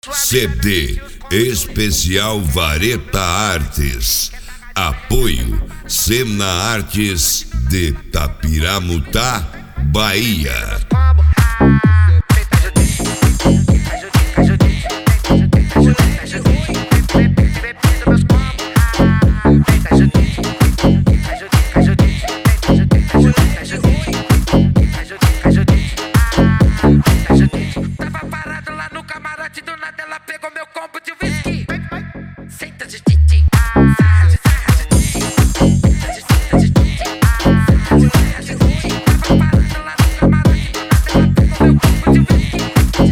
CD Especial Vareta Artes. Apoio Semna Artes de Tapiramutá, Bahia. Tava parado lá no camarote, do nada ela pegou meu combo de whisky. Senta de titi, sarra de titi. Tava parado lá no camarote, do nada ela pegou meu combo de whisky.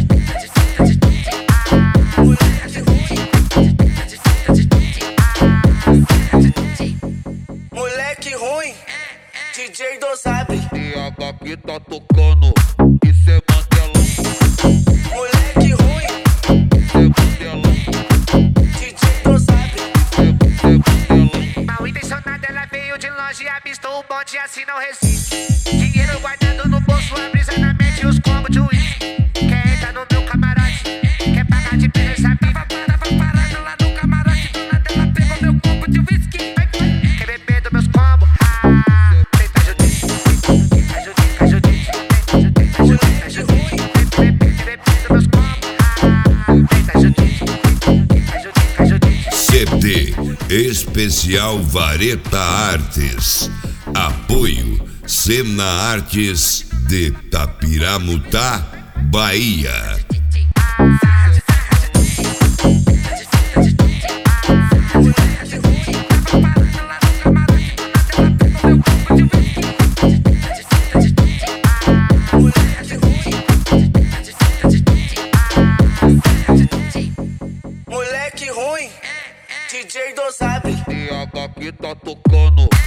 Moleque ruim, DJ Dosabre. E a aqui tá tocando, isso é Mandelão. Moleque ruim, Isso é Mandelão. DJ Dosabre. Isso é Mandelão. Mal intencionada, ela veio de longe e avistou o bonde, assim não resiste. Dinheiro guardado no bolso, a brisa na mente e os combos de uísque. Quer entrar no meu camarote, quer pagar de preço, sabe? Tava parado lá no camarote, do nada ela pegou meu combo de whisky. Quer beber dos meus combos? CD Especial Vareta Artes. Apoio Semna Artes de Tapiramutá, Bahia. Moleque ruim, DJ Dosabre. E a aqui tá tocando,